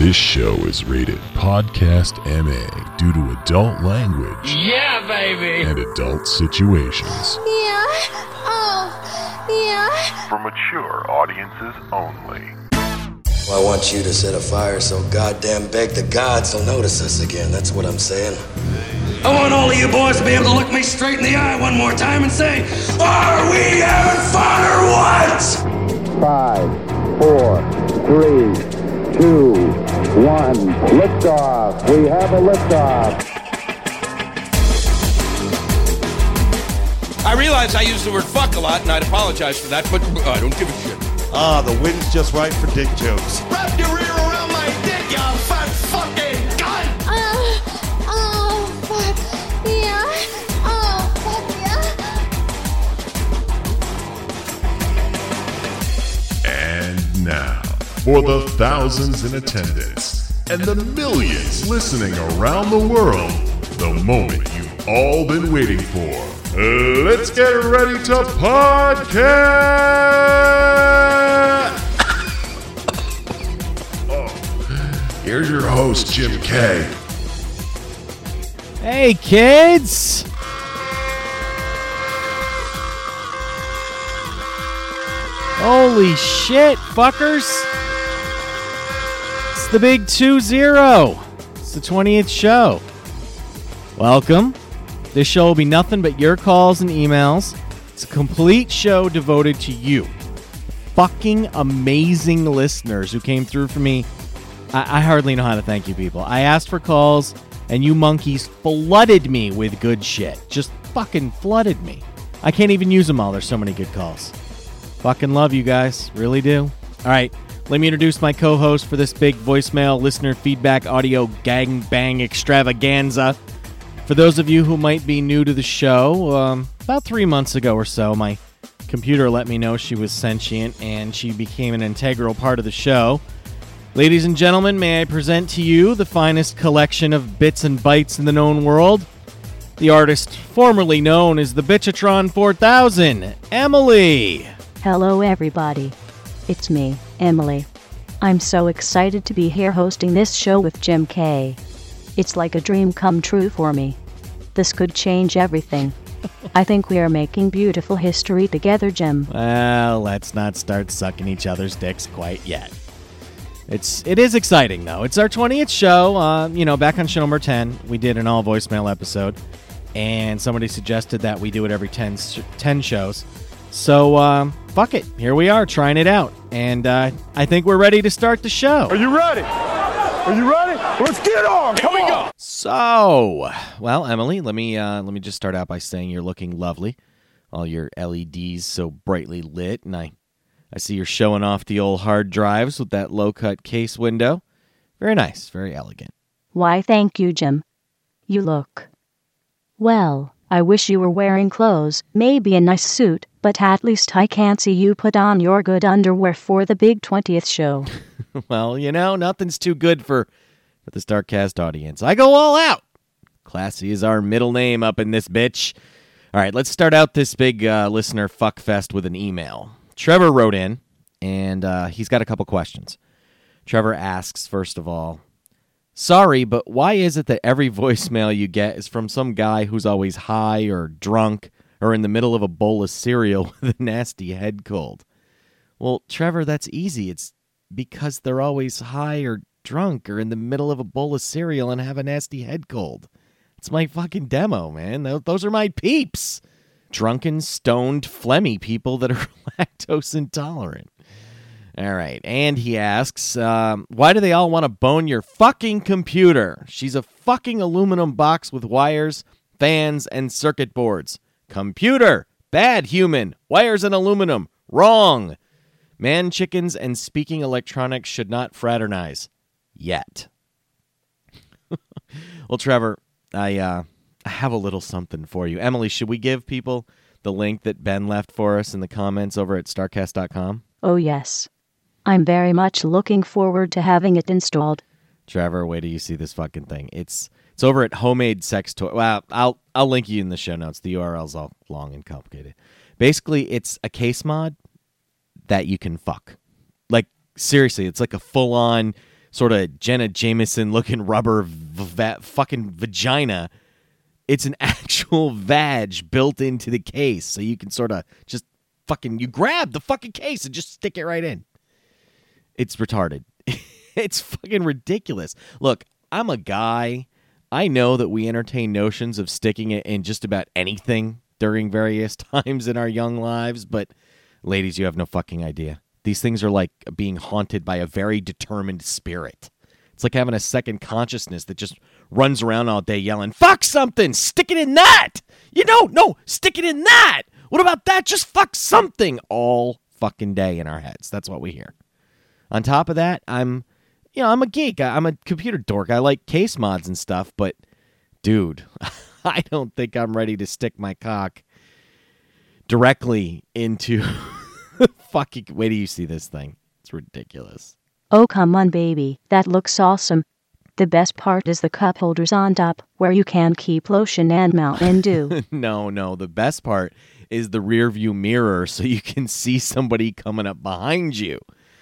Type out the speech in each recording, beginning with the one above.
This show is rated Podcast MA due to adult language. Yeah, baby! And adult situations. Yeah. Oh. Yeah. For mature audiences only. Well, I want you to set a fire so goddamn big the gods will notice us again. That's what I'm saying. I want all of you boys to be able to look me straight in the eye one more time and say, are we having fun or what? 5, 4, 3, 2, 1. Liftoff. We have a liftoff. I realize I use the word fuck a lot, and I'd apologize for that, but I don't give a shit. The wind's just right for dick jokes. Wrap your ear around my dick, you fat fucking cunt! Fuck. Yeah. Oh, fuck yeah. And now, for the thousands in attendance and the millions listening around the world, the moment you've all been waiting for. Let's get ready to podcast! Here's your host, Jim K. Hey, kids! Holy shit, fuckers! It's the big 2-0. It's the 20th show. Welcome. This show will be nothing but your calls and emails. It's a complete show devoted to you. Fucking amazing listeners who came through for me. I hardly know how to thank you people. I asked for calls, and you monkeys flooded me with good shit. Just fucking flooded me. I can't even use them all. There's so many good calls. Fucking love you guys. Really do. All right, let me introduce my co-host for this big voicemail listener feedback audio gangbang extravaganza. For those of you who might be new to the show, about 3 months ago or so, my computer let me know she was sentient, and she became an integral part of the show. Ladies and gentlemen, may I present to you the finest collection of bits and bytes in the known world? The artist formerly known as the Bitchatron 4000, Emily! Hello everybody. It's me, Emily. I'm so excited to be here hosting this show with Jim K. It's like a dream come true for me. This could change everything. I think we are making beautiful history together, Jim. Well, let's not start sucking each other's dicks quite yet. It is exciting, though. It's our 20th show. Back on show number 10, we did an all-voicemail episode, and somebody suggested that we do it every 10 shows. So, fuck it. Here we are, trying it out. And I think we're ready to start the show. Are you ready? Are you ready? Let's get on! Come on! So, well, Emily, let me just start out by saying you're looking lovely. All your LEDs so brightly lit, and I see you're showing off the old hard drives with that low-cut case window. Very nice, very elegant. Why, thank you, Jim. You look... well, I wish you were wearing clothes, maybe a nice suit, but at least I can't see you put on your good underwear for the big 20th show. Well, nothing's too good for the StarCast audience. I go all out. Classy is our middle name up in this bitch. All right, let's start out this big listener fuckfest with an email. Trevor wrote in, and he's got a couple questions. Trevor asks, first of all, sorry, but why is it that every voicemail you get is from some guy who's always high or drunk or in the middle of a bowl of cereal with a nasty head cold? Well, Trevor, that's easy. It's because they're always high or drunk or in the middle of a bowl of cereal and have a nasty head cold. It's my fucking demo, man. Those are my peeps. Drunken, stoned, phlegmy people that are lactose intolerant. All right, and he asks, why do they all want to bone your fucking computer? She's a fucking aluminum box with wires, fans, and circuit boards. Computer, bad human, wires and aluminum, wrong. Man chickens and speaking electronics should not fraternize. Yet. Well, Trevor, I have a little something for you. Emily, should we give people the link that Ben left for us in the comments over at starcast.com? Oh, yes. I'm very much looking forward to having it installed. Trevor, wait till you see this fucking thing. It's over at Homemade Sex Toy. Well, I'll link you in the show notes. The URL's all long and complicated. Basically, it's a case mod that you can fuck. Like, seriously, it's like a full-on sort of Jenna Jameson looking rubber fucking vagina. It's an actual vag built into the case, so you can sort of just fucking, you grab the fucking case and just stick it right in. It's retarded. It's fucking ridiculous. Look, I'm a guy. I know that we entertain notions of sticking it in just about anything during various times in our young lives, but ladies, you have no fucking idea. These things are like being haunted by a very determined spirit. It's like having a second consciousness that just runs around all day yelling, fuck something, stick it in that. No, stick it in that. What about that? Just fuck something all fucking day in our heads. That's what we hear. On top of that, I'm a geek. I'm a computer dork. I like case mods and stuff, but dude, I don't think I'm ready to stick my cock directly into fucking, wait till you see this thing. It's ridiculous. Oh, come on, baby. That looks awesome. The best part is the cup holders on top, where you can keep lotion and Mountain Dew. No. The best part is the rear view mirror, so you can see somebody coming up behind you.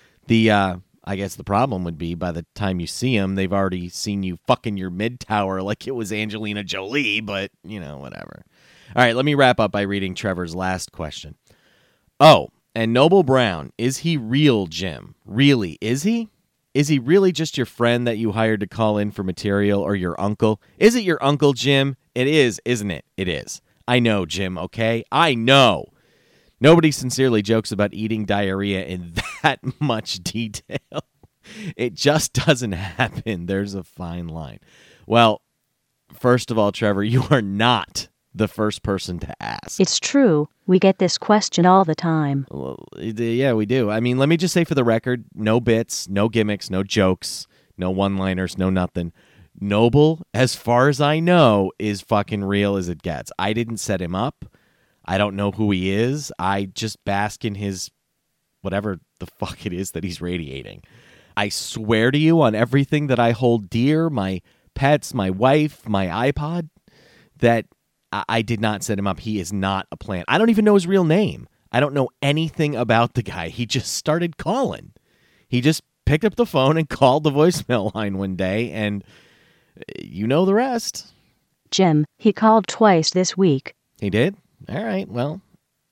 I guess the problem would be by the time you see them, they've already seen you fucking your mid-tower like it was Angelina Jolie, but, whatever. All right, let me wrap up by reading Trevor's last question. Oh, and Noble Brown, is he real, Jim? Really, is he? Is he really just your friend that you hired to call in for material, or your uncle? Is it your uncle, Jim? It is, isn't it? It is. I know, Jim, okay? I know. Nobody sincerely jokes about eating diarrhea in that much detail. It just doesn't happen. There's a fine line. Well, first of all, Trevor, you are not the first person to ask. It's true. We get this question all the time. Well, yeah, we do. I mean, let me just say for the record, no bits, no gimmicks, no jokes, no one-liners, no nothing. Noble, as far as I know, is fucking real as it gets. I didn't set him up. I don't know who he is. I just bask in his whatever the fuck it is that he's radiating. I swear to you on everything that I hold dear, my pets, my wife, my iPod, that I did not set him up. He is not a plant. I don't even know his real name. I don't know anything about the guy. He just started calling. He just picked up the phone and called the voicemail line one day, and you know the rest. Jim, he called twice this week. He did? All right, well,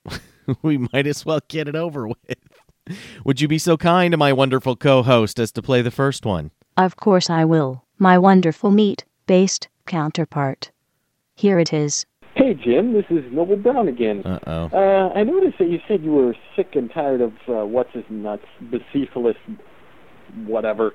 we might as well get it over with. Would you be so kind to my wonderful co-host as to play the first one? Of course I will. My wonderful meat-based counterpart. Here it is. Hey, Jim, this is Noble Brown again. Uh-oh. I noticed that you said you were sick and tired of what's-his-nuts, Bucephalus, whatever.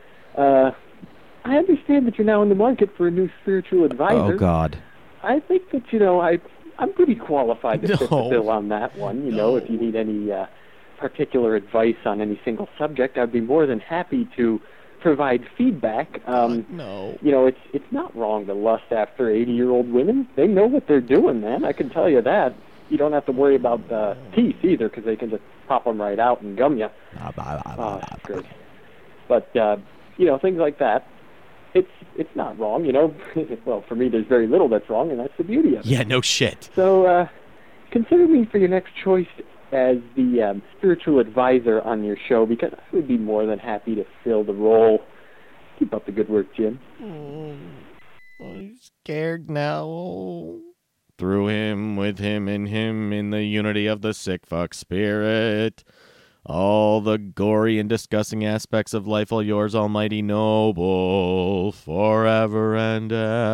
I understand that you're now in the market for a new spiritual advisor. Oh, God. I think that, I'm pretty qualified to fit the bill on that one. If you need any particular advice on any single subject, I'd be more than happy to provide feedback. No. It's not wrong to lust after 80-year-old women. They know what they're doing, man. I can tell you that. You don't have to worry about teeth either, because they can just pop them right out and gum you. That's great. But, things like that. It's not wrong, Well, for me, there's very little that's wrong, and that's the beauty of it. Yeah, no shit. So, consider me for your next choice as the spiritual advisor on your show, because I would be more than happy to fill the role. Keep up the good work, Jim. I'm scared now. Through him, with him, in the unity of the sick fuck spirit. All the gory and disgusting aspects of life are yours, almighty Noble, forever and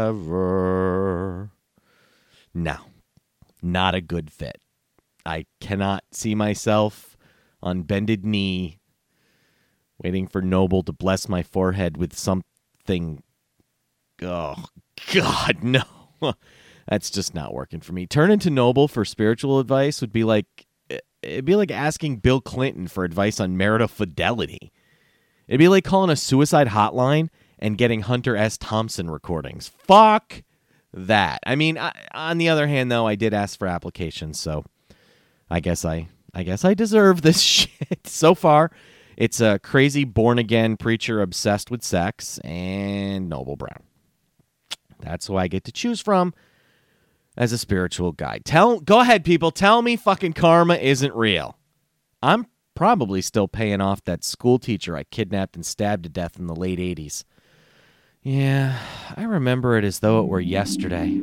ever. No, not a good fit. I cannot see myself on bended knee waiting for Noble to bless my forehead with something. Oh, God, no. That's just not working for me. Turning to Noble for spiritual advice would be like, it'd be like asking Bill Clinton for advice on marital fidelity. It'd be like calling a suicide hotline and getting Hunter S. Thompson recordings. Fuck that. I mean, on the other hand, though, I did ask for applications, so I guess I deserve this shit. So far, it's a crazy born-again preacher obsessed with sex and Noble Brown. That's who I get to choose from as a spiritual guide. Go ahead, people. Tell me fucking karma isn't real. I'm probably still paying off that school teacher I kidnapped and stabbed to death in the late 80s. Yeah, I remember it as though it were yesterday.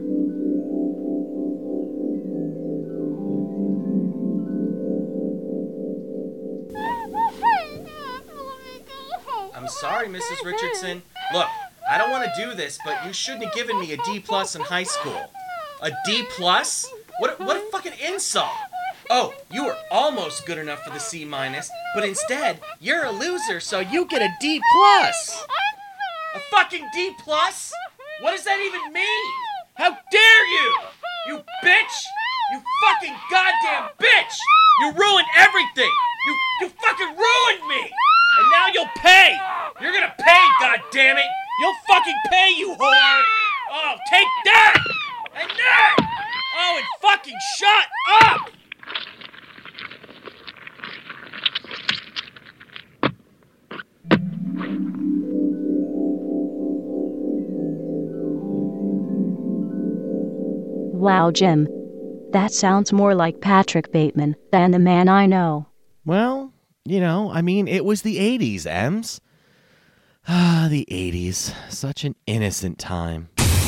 I'm sorry, Mrs. Richardson. Look, I don't want to do this, but you shouldn't have given me a D+ in high school. A D+? What a fucking insult. Oh, you were almost good enough for the C-, but instead, you're a loser, so you get a D+. A fucking D+? What does that even mean? How dare you? You bitch! You fucking goddamn bitch! You ruined everything! You fucking ruined me! And now you'll pay! You're gonna pay, goddammit! You'll fucking pay, you whore! Oh, take that! And that! Oh, and fucking shut up! Wow, Jim. That sounds more like Patrick Bateman than the man I know. Well, it was the 80s, Ems. Ah, the 80s. Such an innocent time.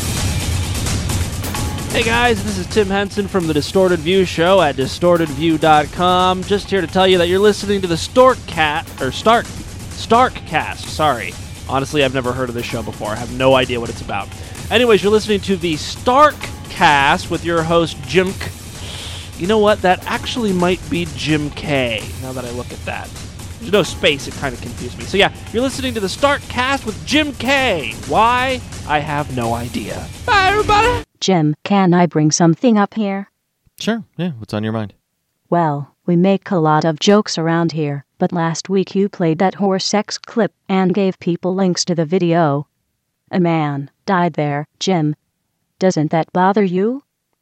Hey guys, this is Tim Henson from the Distorted View Show at distortedview.com. Just here to tell you that you're listening to the Starkcast, sorry. Honestly, I've never heard of this show before. I have no idea what it's about. Anyways, you're listening to the Starkcast with your host, Jim You know what? That actually might be Jim K, now that I look at that. There's no space, it kind of confused me. So yeah, you're listening to the Starkcast with Jim K. Why? I have no idea. Bye, everybody! Jim, can I bring something up here? Sure, yeah, what's on your mind? Well, we make a lot of jokes around here, but last week you played that horse sex clip and gave people links to the video. A man died there, Jim. Doesn't that bother you?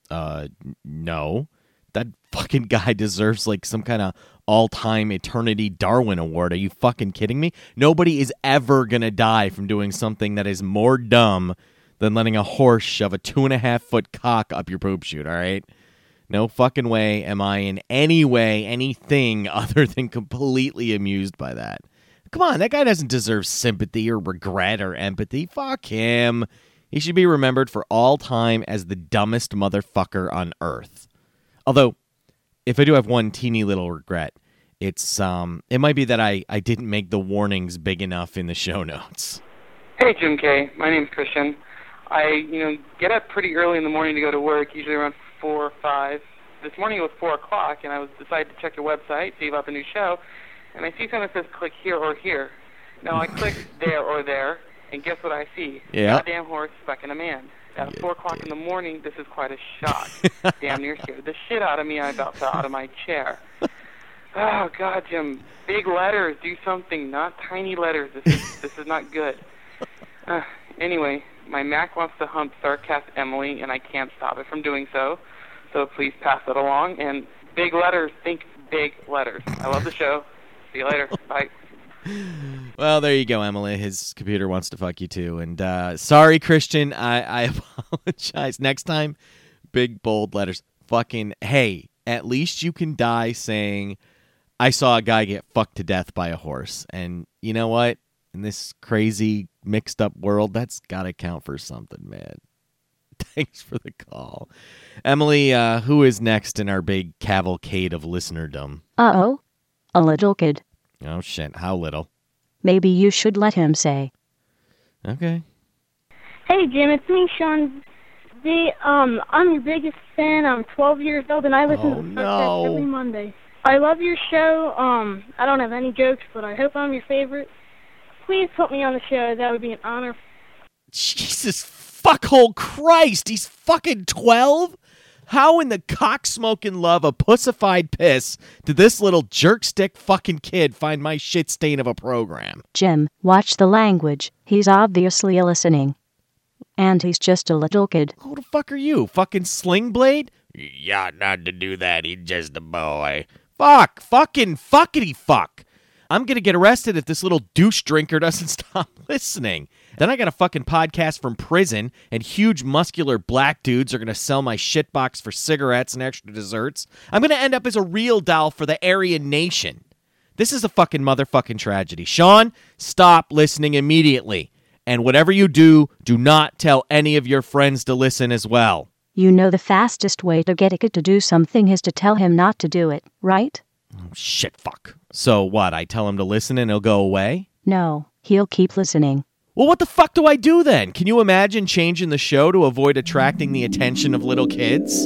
No. That fucking guy deserves like some kind of all-time eternity Darwin Award. Are you fucking kidding me? Nobody is ever gonna die from doing something that is more dumb than letting a horse shove a 2.5-foot cock up your poop chute, all right? No fucking way am I in any way anything other than completely amused by that. Come on, that guy doesn't deserve sympathy or regret or empathy. Fuck him. He should be remembered for all time as the dumbest motherfucker on earth. Although, if I do have one teeny little regret, it's it might be that I didn't make the warnings big enough in the show notes. Hey, Jim K. My name's Christian. I, get up pretty early in the morning to go to work, usually around 4 or 5. This morning it was 4 o'clock, and I decided to check your website, see about the new show, and I see something that says click here or here. Now, I click there or there, and guess what I see? Yeah. Goddamn horse fucking a man. At 4 o'clock in the morning, this is quite a shock. Damn near scared the shit out of me. I about fell out of my chair. Oh, God, Jim. Big letters. Do something, not tiny letters. This is not good. Anyway, my Mac wants to hump Starcast Emily, and I can't stop it from doing so. So please pass that along. And big letters, think big letters. I love the show. See you later. Bye. Well, there you go, Emily. His computer wants to fuck you too. And sorry, Christian. I apologize. Next time, big, bold letters. Fucking, hey, at least you can die saying, I saw a guy get fucked to death by a horse. And you know what? In this crazy, mixed up world, that's got to count for something, man. Thanks for the call. Emily, who is next in our big cavalcade of listenerdom? Uh-oh. A little kid. Oh, shit. How little? Maybe you should let him say. Okay. Hey, Jim. It's me, Sean. I'm your biggest fan. I'm 12 years old, and I listen to the podcast every Monday. I love your show. I don't have any jokes, but I hope I'm your favorite. Please put me on the show. That would be an honor. Jesus fuckhole Christ. He's fucking 12? How in the cock-smoking love of pussified piss did this little jerk-stick fucking kid find my shit stain of a program? Jim, watch the language. He's obviously listening. And he's just a little kid. Who the fuck are you? Fucking Sling Blade? You ought not to do that. He's just a boy. Fuck. Fucking fuckity fuck. I'm going to get arrested if this little douche drinker doesn't stop listening. Then I got a fucking podcast from prison, and huge muscular black dudes are going to sell my shitbox for cigarettes and extra desserts. I'm going to end up as a real doll for the Aryan Nation. This is a fucking motherfucking tragedy. Sean, stop listening immediately. And whatever you do, do not tell any of your friends to listen as well. You know the fastest way to get a kid to do something is to tell him not to do it, right? Oh, shit, fuck. So what, I tell him to listen and he'll go away? No, he'll keep listening. Well, what the fuck do I do then? Can you imagine changing the show to avoid attracting the attention of little kids?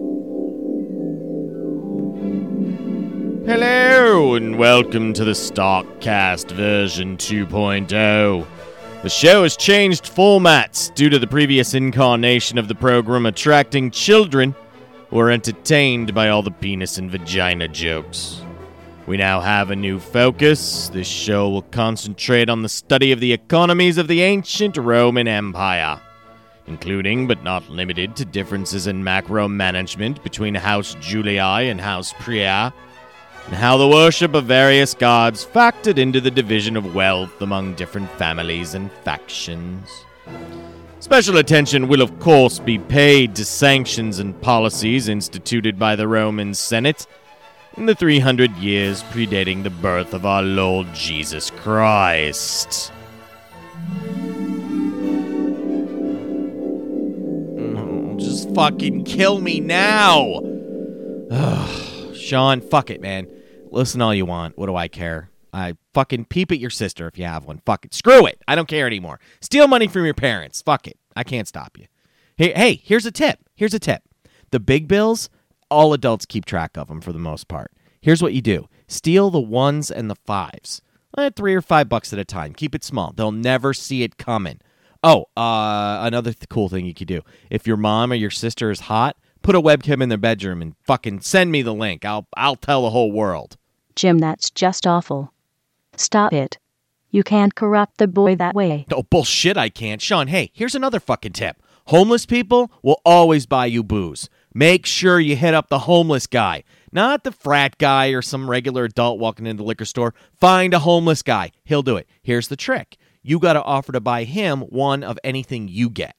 Hello, and welcome to the Starkcast version 2.0. The show has changed formats due to the previous incarnation of the program attracting children who are entertained by all the penis and vagina jokes. We now have a new focus. This show will concentrate on the study of the economies of the ancient Roman Empire, including but not limited to differences in macro management between House Julii and House Priya, and how the worship of various gods factored into the division of wealth among different families and factions. Special attention will, of course, be paid to sanctions and policies instituted by the Roman Senate in the 300 years predating the birth of our Lord Jesus Christ. Oh, just fucking kill me now! Sean, fuck it, man. Listen all you want. What do I care? I fucking peep at your sister if you have one. Fuck it. Screw it. I don't care anymore. Steal money from your parents. Fuck it. I can't stop you. Hey, here's a tip. The big bills, all adults keep track of them for the most part. Here's what you do. Steal the 1s and the 5s. $3 or $5 at a time. Keep it small. They'll never see it coming. Oh, another cool thing you could do. If your mom or your sister is hot, put a webcam in their bedroom and fucking send me the link. I'll tell the whole world. Jim, that's just awful. Stop it. You can't corrupt the boy that way. Oh, bullshit, I can't. Sean, hey, here's another fucking tip. Homeless people will always buy you booze. Make sure you hit up the homeless guy. Not the frat guy or some regular adult walking into the liquor store. Find a homeless guy. He'll do it. Here's the trick. You got to offer to buy him one of anything you get.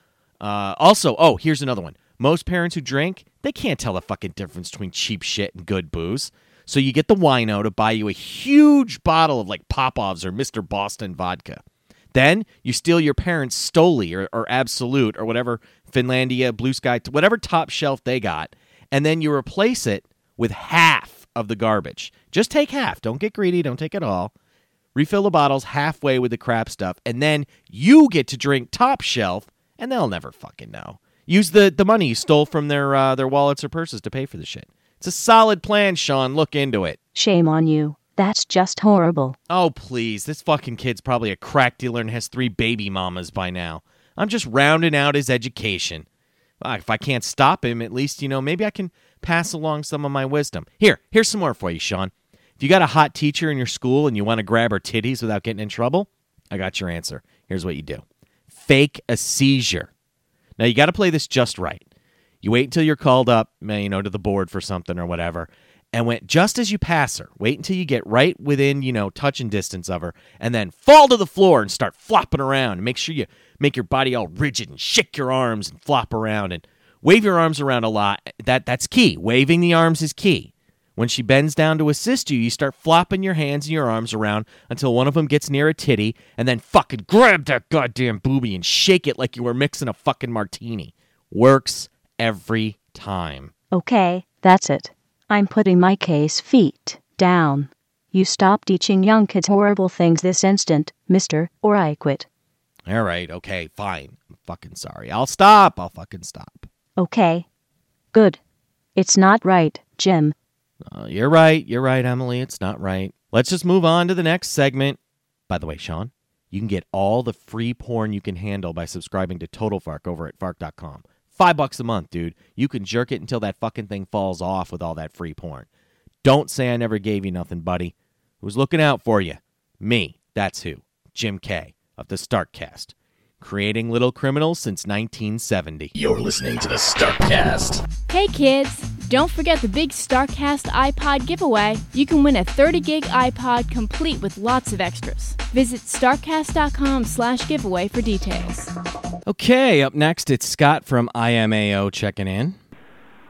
Also, here's another one. Most parents who drink, they can't tell the fucking difference between cheap shit and good booze. So you get the wino to buy you a huge bottle of like Popov's or Mr. Boston vodka. Then you steal your parents' Stoli or Absolute or whatever, Finlandia, Blue Sky, whatever top shelf they got, and then you replace it with half of the garbage. Just take half. Don't get greedy. Don't take it all. Refill the bottles halfway with the crap stuff, and then you get to drink top shelf, and they'll never fucking know. Use the money you stole from their wallets or purses to pay for the shit. It's a solid plan, Sean. Look into it. Shame on you. That's just horrible. Oh, please. This fucking kid's probably a crack dealer and has 3 baby mamas by now. I'm just rounding out his education. If I can't stop him, at least, maybe I can pass along some of my wisdom. Here's some more for you, Sean. If you got a hot teacher in your school and you want to grab her titties without getting in trouble, I got your answer. Here's what you do. Fake a seizure. Now, you got to play this just right. You wait until you're called up, to the board for something or whatever, and just as you pass her, wait until you get right within, touching distance of her, and then fall to the floor and start flopping around. Make sure you make your body all rigid and shake your arms and flop around and wave your arms around a lot. That's key. Waving the arms is key. When she bends down to assist you, you start flopping your hands and your arms around until one of them gets near a titty, and then fucking grab that goddamn boobie and shake it like you were mixing a fucking martini. Works every time. Okay, that's it. I'm putting my case feet down. You stop teaching young kids horrible things this instant, mister, or I quit. All right, okay, fine. I'm fucking sorry. I'll fucking stop. Okay. Good. It's not right, Jim. You're right, Emily. It's not right. Let's just move on to the next segment. By the way, Sean, you can get all the free porn you can handle by subscribing to Total Fark over at fark.com. $5 a month, dude. You can jerk it until that fucking thing falls off with all that free porn. Don't say I never gave you nothing, buddy. Who's looking out for you? Me. That's who. Jim K. of the Starkcast. Creating little criminals since 1970. You're listening to the Starkcast. Hey kids, don't forget the big Starkcast iPod giveaway. You can win a 30-gig iPod complete with lots of extras. Visit starkcast.com/giveaway for details. Okay, up next it's Scott from IMAO checking in.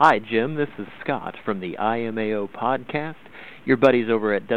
Hi, Jim. This is Scott from the IMAO podcast. Your buddies over at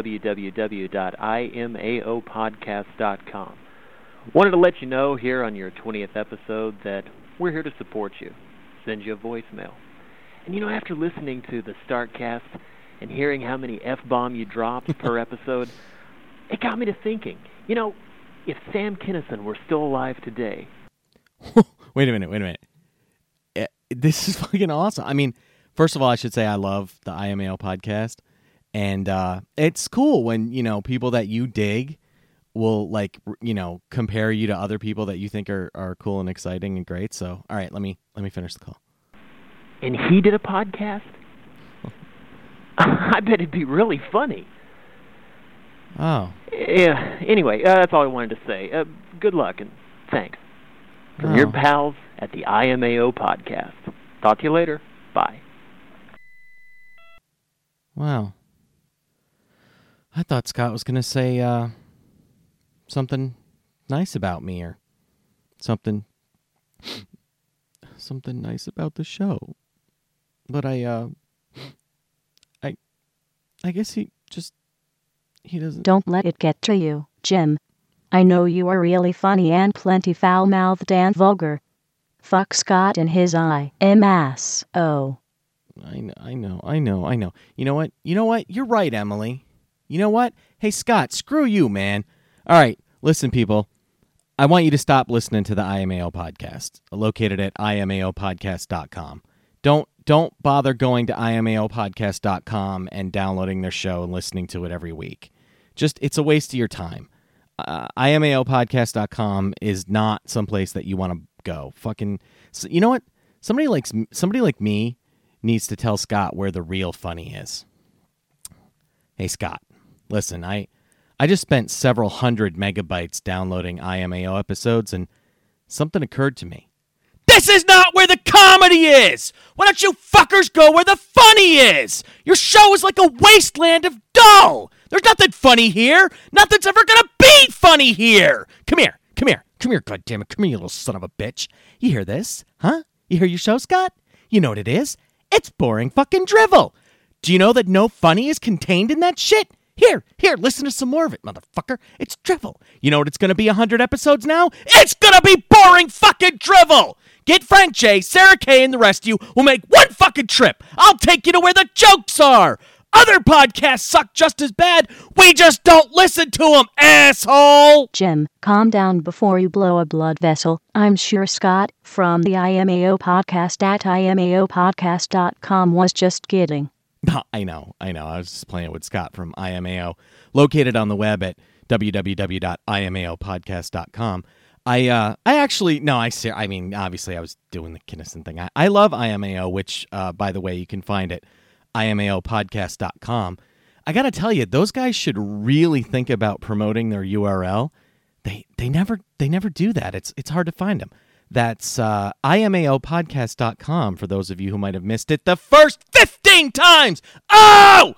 www.imaopodcast.com. Wanted to let you know here on your 20th episode that we're here to support you. Send you a voicemail. And you know, after listening to the Startcast and hearing how many F-bomb you dropped per episode, it got me to thinking, you know, if Sam Kinison were still alive today... Wait a minute. This is fucking awesome. I mean, first of all, I should say I love the IMAO podcast. And it's cool when, you know, people that you dig will, like, you know, compare you to other people that you think are cool and exciting and great. So, all right, let me finish the call. And he did a podcast? I bet it'd be really funny. Oh. Yeah, anyway, that's all I wanted to say. Good luck and thanks. From your pals at the IMAO podcast. Talk to you later. Bye. Wow. I thought Scott was going to say something nice about me or something nice about the show. But I guess he doesn't. Don't let it get to you, Jim. I know you are really funny and plenty foul-mouthed and vulgar. Fuck Scott in his IMAO. I know. You know what? You're right, Emily. You know what? Hey, Scott, screw you, man. All right, listen, people. I want you to stop listening to the IMAO podcast, located at imaopodcast.com. Don't bother going to imaopodcast.com and downloading their show and listening to it every week. It's a waste of your time. imaopodcast.com is not someplace that you want to go. You know what? Somebody like me needs to tell Scott where the real funny is. Hey, Scott, listen, I just spent several hundred megabytes downloading IMAO episodes, and something occurred to me. This is not where the comedy is! Why don't you fuckers go where the funny is? Your show is like a wasteland of dull! There's nothing funny here! Nothing's ever gonna be funny here! Come here, goddammit, come here, you little son of a bitch. You hear this? Huh? You hear your show, Scott? You know what it is? It's boring fucking drivel! Do you know that no funny is contained in that shit? Here, listen to some more of it, motherfucker. It's drivel. You know what it's gonna be 100 episodes now? It's gonna be boring fucking drivel! Get Frank J, Sarah K, and the rest of you will make one fucking trip. I'll take you to where the jokes are. Other podcasts suck just as bad. We just don't listen to them, asshole! Jim, calm down before you blow a blood vessel. I'm sure Scott from the IMAO podcast at imaopodcast.com was just kidding. I know. I was just playing with Scott from IMAO, located on the web at www.imaopodcast.com. Obviously I was doing the Kinison thing. I love IMAO, which, by the way, you can find at imaopodcast.com. I got to tell you, those guys should really think about promoting their URL. They never do that. It's hard to find them. That's imaopodcast.com for those of you who might have missed it the first 15 times. Oh!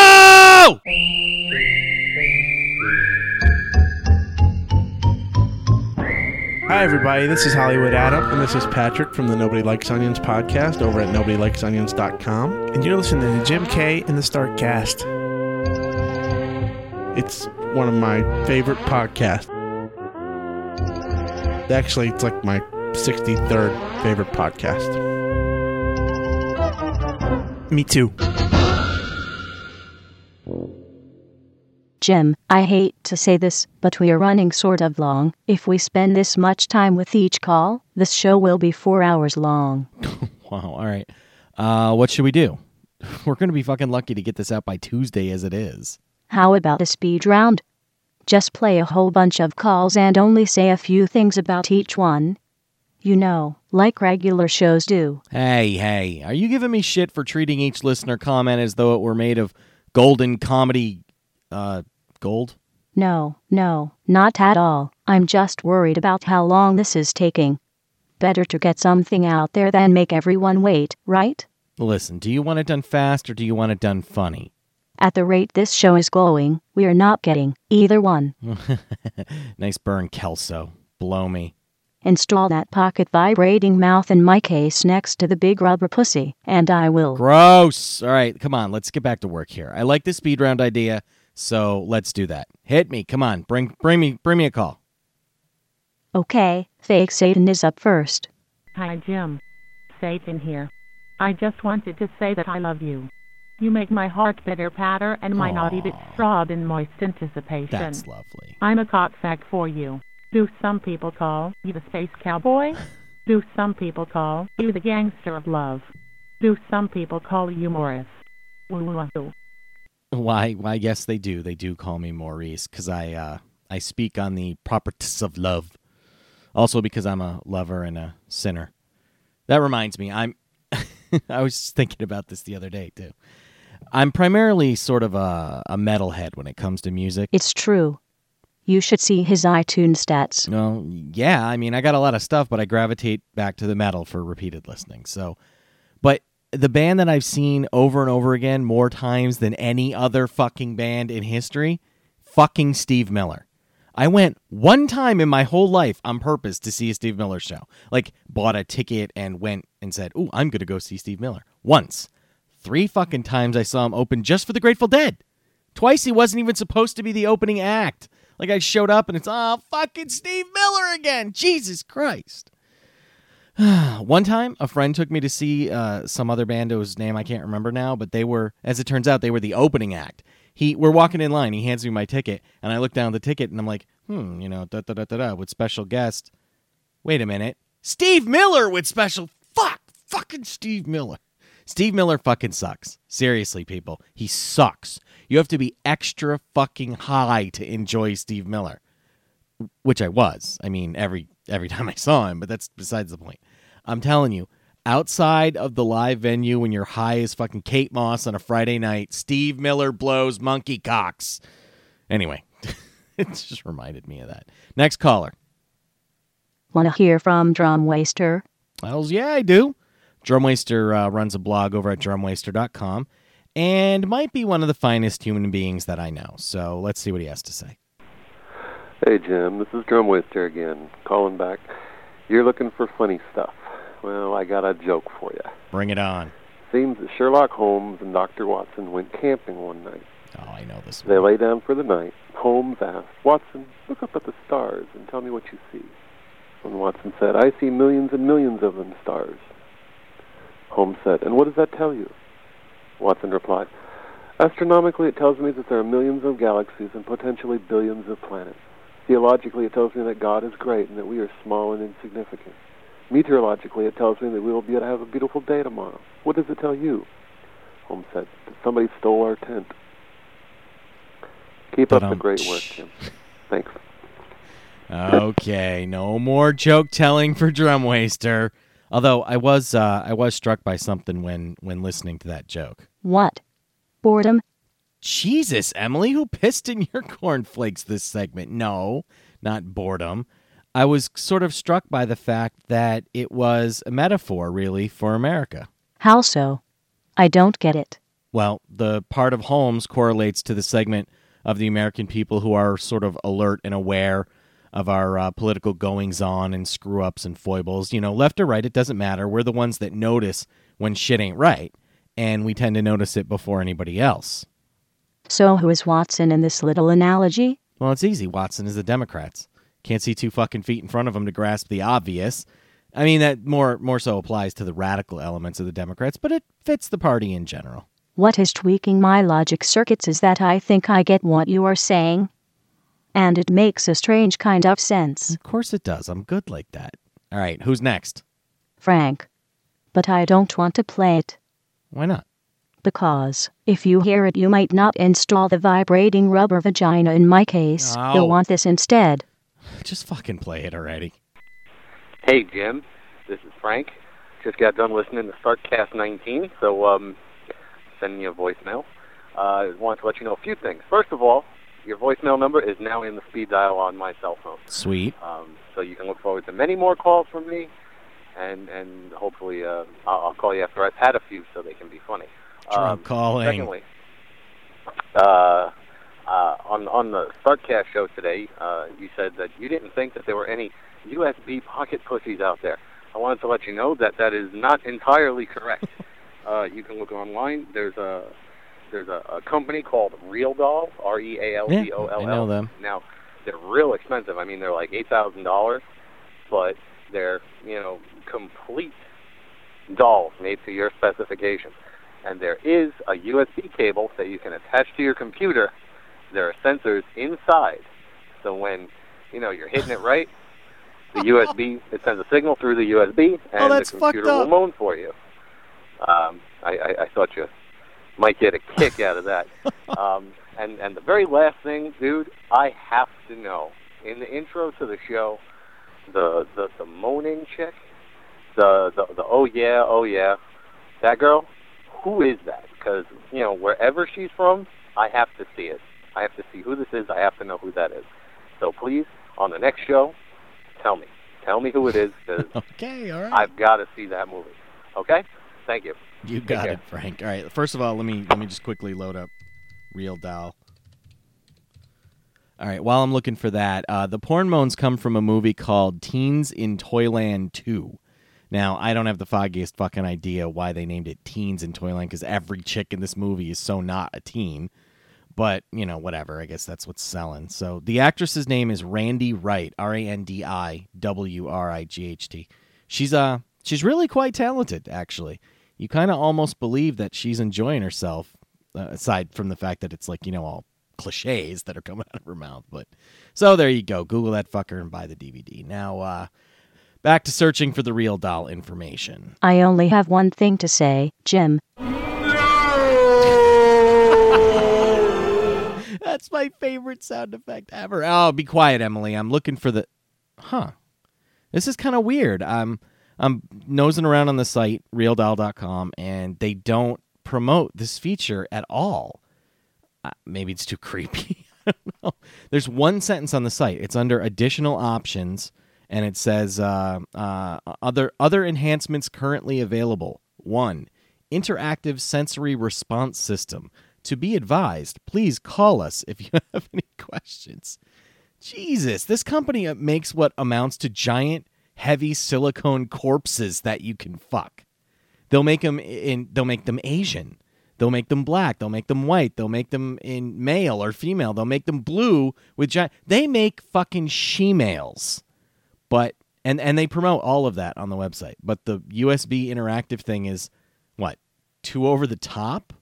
Hi, everybody. This is Hollywood Adam, and this is Patrick from the Nobody Likes Onions podcast over at NobodyLikesOnions.com. And you're listening to Jim K and the Startcast. It's one of my favorite podcasts. Actually, it's like my 63rd favorite podcast. Me too. Jim, I hate to say this, but we are running sort of long. If we spend this much time with each call, this show will be 4 hours long. Wow, all right. What should we do? We're going to be fucking lucky to get this out by Tuesday as it is. How about a speed round? Just play a whole bunch of calls and only say a few things about each one. You know, like regular shows do. Hey, are you giving me shit for treating each listener comment as though it were made of golden comedy, gold? No, not at all. I'm just worried about how long this is taking. Better to get something out there than make everyone wait, right? Listen, do you want it done fast or do you want it done funny? At the rate this show is going, we are not getting either one. Nice burn, Kelso. Blow me. Install that pocket vibrating mouth in my case next to the big rubber pussy, and I will. Gross. All right, come on. Let's get back to work here. I like the speed round idea, so let's do that. Hit me. Come on. Bring me a call. Okay, Fake Satan is up first. Hi, Jim. Satan here. I just wanted to say that I love you. You make my heart pitter-patter and my naughty bits throb in moist anticipation. That's lovely. I'm a cocksack for you. Do some people call you the space cowboy? Do some people call you the gangster of love? Do some people call you Morris? Why, yes, they do. They do call me Maurice, because I speak on the properties of love. Also because I'm a lover and a sinner. That reminds me, I was thinking about this the other day, too. I'm primarily sort of a metalhead when it comes to music. It's true. You should see his iTunes stats. No, yeah, I mean, I got a lot of stuff, but I gravitate back to the metal for repeated listening. So, but the band that I've seen over and over again more times than any other fucking band in history, fucking Steve Miller. I went one time in my whole life on purpose to see a Steve Miller show. Like, bought a ticket and went and said, ooh, I'm going to go see Steve Miller. Once. 3 fucking times I saw him open just for the Grateful Dead. Twice he wasn't even supposed to be the opening act. Like, I showed up and it's, fucking Steve Miller again. Jesus Christ. One time, a friend took me to see some other band whose name I can't remember now, but they were, as it turns out, they were the opening act. We're walking in line, he hands me my ticket, and I look down at the ticket, and I'm like, with special guest. Wait a minute. Steve Miller with special, fucking Steve Miller. Steve Miller fucking sucks. Seriously, people. He sucks. You have to be extra fucking high to enjoy Steve Miller. Which I was. I mean, every time I saw him, but that's besides the point. I'm telling you, outside of the live venue when you're high as fucking Kate Moss on a Friday night, Steve Miller blows monkey cocks. Anyway, it just reminded me of that. Next caller. Want to hear from Drumwaster? Hells yeah, I do. Drumwaster runs a blog over at drumwaster.com and might be one of the finest human beings that I know. So let's see what he has to say. Hey, Jim. This is Drumwaster again, calling back. You're looking for funny stuff. Well, I got a joke for you. Bring it on. Seems that Sherlock Holmes and Dr. Watson went camping one night. Oh, I know this one. They lay down for the night. Holmes asked, Watson, look up at the stars and tell me what you see. And Watson said, I see millions and millions of them stars. Holmes said, and what does that tell you? Watson replied, astronomically it tells me that there are millions of galaxies and potentially billions of planets. Theologically it tells me that God is great and that we are small and insignificant. Meteorologically it tells me that we will be able to have a beautiful day tomorrow. What does it tell you? Holmes said, that somebody stole our tent. Keep up the great work, Jim. Thanks. Okay, no more joke telling for Drumwaster. Although I was struck by something when listening to that joke. What? Boredom? Jesus, Emily, who pissed in your cornflakes this segment? No, not boredom. I was sort of struck by the fact that it was a metaphor, really, for America. How so? I don't get it. Well, the part of Holmes correlates to the segment of the American people who are sort of alert and aware of our political goings-on and screw-ups and foibles. You know, left or right, it doesn't matter. We're the ones that notice when shit ain't right, and we tend to notice it before anybody else. So who is Watson in this little analogy? Well, it's easy. Watson is the Democrats. Can't see 2 fucking feet in front of them to grasp the obvious. I mean, that more so applies to the radical elements of the Democrats, but it fits the party in general. What is tweaking my logic circuits is that I think I get what you are saying. And it makes a strange kind of sense. Of course it does. I'm good like that. All right, who's next? Frank. But I don't want to play it. Why not? Because if you hear it, you might not install the vibrating rubber vagina in my case. Oh. You'll want this instead. Just fucking play it already. Hey, Jim. This is Frank. Just got done listening to Startcast 19, so sending you a voicemail. I wanted to let you know a few things. First of all, your voicemail number is now in the speed dial on my cell phone. Sweet. So you can look forward to many more calls from me, and hopefully I'll call you after I've had a few so they can be funny. Drunk calling. Secondly, on the Startcast show today, you said that you didn't think that there were any USB pocket pussies out there. I wanted to let you know that that is not entirely correct. You can look online. There's a company called Real Doll, REALDOLL. I know them. Now, they're real expensive. I mean, they're like $8,000, but they're, complete dolls made to your specifications. And there is a USB cable that you can attach to your computer. There are sensors inside. So when, you're hitting it right, the USB, it sends a signal through the USB, and the computer will moan for you. I thought you might get a kick out of that. And the very last thing, dude, I have to know. In the intro to the show, the moaning chick, the oh yeah, that girl, who is that? Because, wherever she's from, I have to see it. I have to see who this is. I have to know who that is. So please, on the next show, tell me. Tell me who it is, because okay, all right. I've got to see that movie. Okay? Thank you. You got it, Frank. All right. First of all, let me just quickly load up Real Doll. All right. While I'm looking for that, the porn moans come from a movie called Teens in Toyland 2. Now, I don't have the foggiest fucking idea why they named it Teens in Toyland, because every chick in this movie is so not a teen. But, whatever. I guess that's what's selling. So the actress's name is Randy Wright, RandiWright. She's really quite talented, actually. You kind of almost believe that she's enjoying herself, aside from the fact that it's like, all cliches that are coming out of her mouth. But so there you go. Google that fucker and buy the DVD. Now, back to searching for the Real Doll information. I only have one thing to say, Jim. That's my favorite sound effect ever. Oh, be quiet, Emily. I'm looking for the... This is kind of weird. I'm nosing around on the site, realdoll.com, and they don't promote this feature at all. Maybe it's too creepy. I don't know. There's one sentence on the site. It's under additional options, and it says other enhancements currently available. 1, interactive sensory response system. To be advised, please call us if you have any questions. Jesus, this company makes what amounts to giant, heavy silicone corpses that you can fuck. They'll make them Asian. They'll make them black. They'll make them white. They'll make them in male or female. They'll make them blue with giant. They make fucking she-males. But and they promote all of that on the website. But the USB interactive thing is what? Too over the top?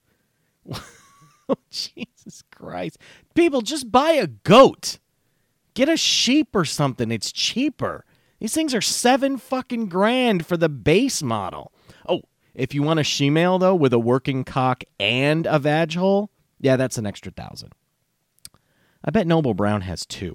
Oh, Jesus Christ. People, just buy a goat. Get a sheep or something. It's cheaper. These things are $7 fucking grand for the base model. Oh, if you want a she-male, though, with a working cock and a vag hole, yeah, that's an extra $1,000. I bet Noble Brown has 2.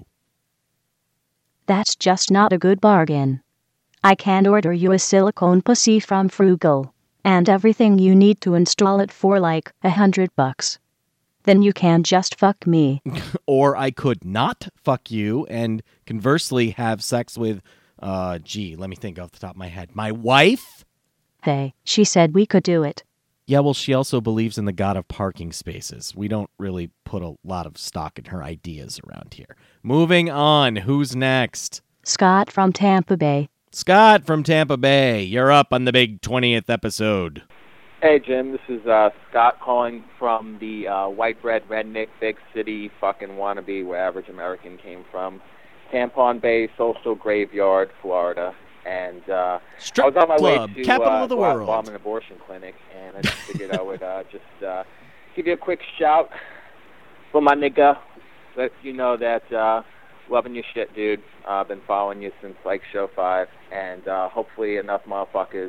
That's just not a good bargain. I can order you a silicone pussy from Frugal, and everything you need to install it for like $100. Then you can just fuck me. Or I could not fuck you and conversely have sex with, let me think off the top of my head. My wife? Hey, she said we could do it. Yeah, well, she also believes in the god of parking spaces. We don't really put a lot of stock in her ideas around here. Moving on. Who's next? Scott from Tampa Bay. Scott from Tampa Bay. You're up on the big 20th episode. Hey, Jim, this is Scott calling from the white bread redneck big city fucking wannabe where average American came from. Tampon Bay Social Graveyard, Florida. And I was on my way to capital of the world. Bomb an abortion clinic, and I just figured I would just give you a quick shout for my nigga. Let you know that loving your shit, dude. I've been following you since like show 5, and hopefully enough motherfuckers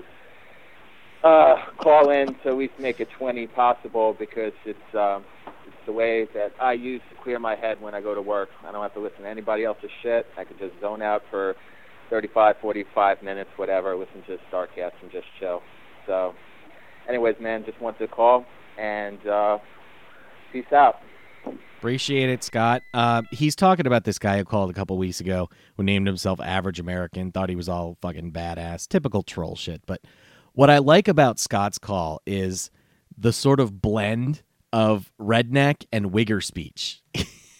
call in so we can make it 20 possible, because it's the way that I use to clear my head when I go to work. I don't have to listen to anybody else's shit. I can just zone out for 35, 45 minutes, whatever, listen to StarCast and just chill. So, anyways, man, just wanted to call, and peace out. Appreciate it, Scott. He's talking about this guy who called a couple weeks ago who named himself Average American, thought he was all fucking badass. Typical troll shit. But what I like about Scott's call is the sort of blend of redneck and wigger speech.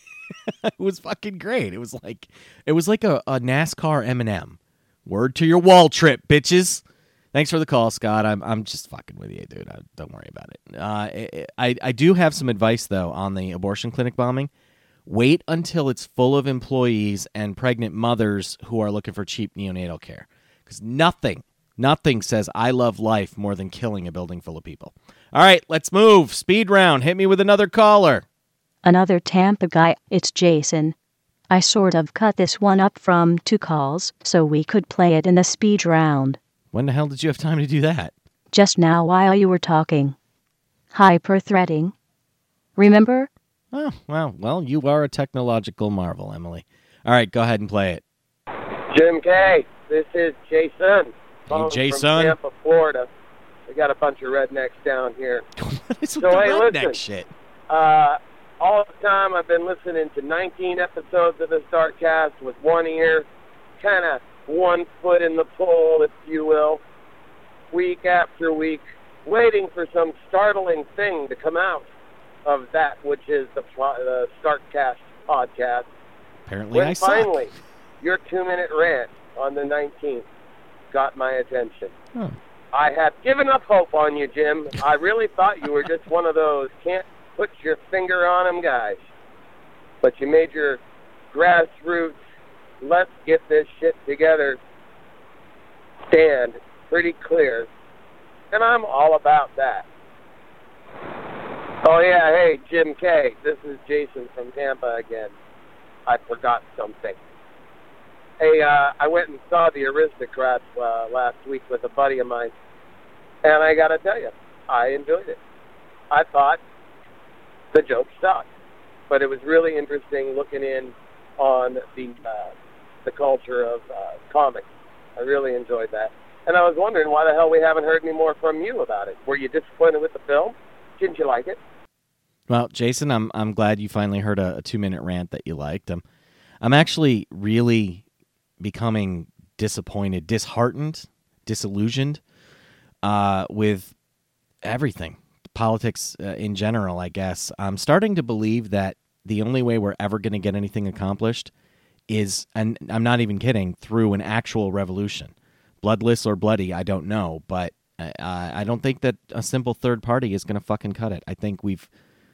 It was fucking great. It was like a NASCAR M&M. Word to your wall trip, bitches. Thanks for the call, Scott. I'm just fucking with you, dude. Don't worry about it. I do have some advice, though, on the abortion clinic bombing. Wait until it's full of employees and pregnant mothers who are looking for cheap neonatal care. Because nothing says I love life more than killing a building full of people. All right, let's move. Speed round. Hit me with another caller. Another Tampa guy. It's Jason. I sort of cut this one up from 2 calls so we could play it in the speed round. When the hell did you have time to do that? Just now while you were talking. Hyper-threading. Remember? Oh, well, you are a technological marvel, Emily. All right, go ahead and play it. Jim K, this is Jason. Hey, Jason. From Tampa, Florida. We got a bunch of rednecks down here. What is so, with the hey, redneck listen, shit? All the time I've been listening to 19 episodes of the StartCast with one ear, kind of one foot in the pool, if you will, week after week, waiting for some startling thing to come out of that which is the StartCast podcast. Apparently when I suck. Finally, your 2-minute rant on the 19th got my attention. Oh. I had given up hope on you, Jim. I really thought you were just one of those can't put your finger on them guys. But you made your grassroots, let's get this shit together stand pretty clear. And I'm all about that. Oh, yeah, hey, Jim K. This is Jason from Tampa again. I forgot something. Hey, I went and saw The Aristocrats last week with a buddy of mine. And I got to tell you, I enjoyed it. I thought the joke sucked. But it was really interesting looking in on the culture of comics. I really enjoyed that. And I was wondering why the hell we haven't heard any more from you about it. Were you disappointed with the film? Didn't you like it? Well, Jason, I'm glad you finally heard a 2-minute rant that you liked. I'm actually really becoming disappointed, disheartened, disillusioned with everything. Politics in general, I guess. I'm starting to believe that the only way we're ever going to get anything accomplished is, and I'm not even kidding, through an actual revolution. Bloodless or bloody, I don't know, but I don't think that a simple third party is going to fucking cut it. I think we've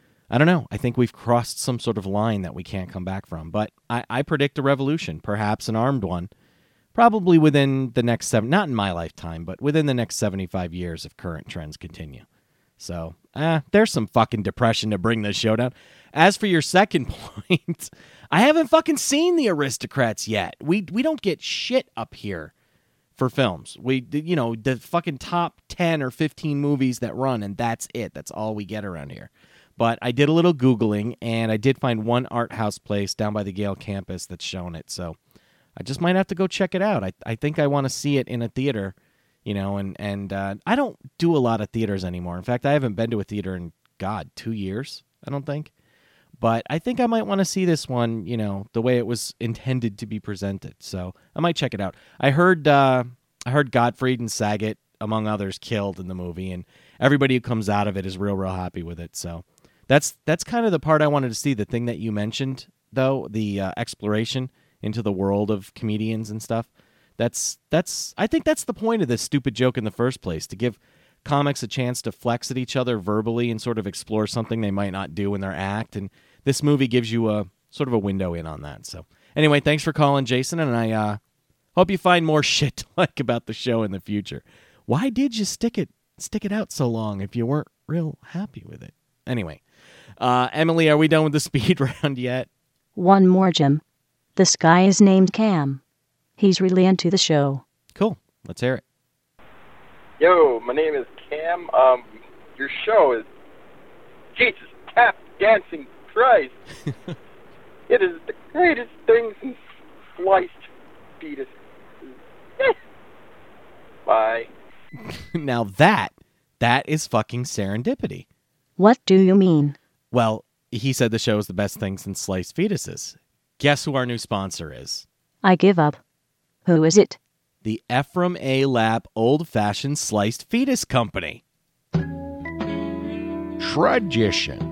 crossed some sort of line that we can't come back from. But I predict a revolution, perhaps an armed one, probably within the next not in my lifetime, but within the next 75 years if current trends continue. So, there's some fucking depression to bring this show down. As for your second point, I haven't fucking seen The Aristocrats yet. We don't get shit up here for films. The fucking top 10 or 15 movies that run, and that's it. That's all we get around here. But I did a little Googling, and I did find one art house place down by the Yale campus that's shown it. So I just might have to go check it out. I think I want to see it in a theater, and I don't do a lot of theaters anymore. In fact, I haven't been to a theater in, 2 years, I don't think. But I think I might want to see this one, the way it was intended to be presented. So I might check it out. I heard Gottfried and Saget, among others, killed in the movie, and everybody who comes out of it is real happy with it. So that's kind of the part I wanted to see. The thing that you mentioned, though, the exploration into the world of comedians and stuff. I think that's the point of this stupid joke in the first place, to give comics a chance to flex at each other verbally and sort of explore something they might not do in their act. And this movie gives you a sort of a window in on that. So anyway, thanks for calling, Jason, and I hope you find more shit to like about the show in the future. Why did you stick it out so long if you weren't real happy with it? Anyway, Emily, are we done with the speed round yet? One more, Jim. This guy is named Cam. He's really into the show. Cool. Let's hear it. Yo, my name is Cam. Your show is Jesus tap dancing Christ. It is the greatest thing since sliced fetus. Bye. Now that is fucking serendipity. What do you mean? Well, he said the show is the best thing since sliced fetuses. Guess who our new sponsor is? I give up. Who is it? The Ephraim A. Lapp Old-Fashioned Sliced Fetus Company. Tradition.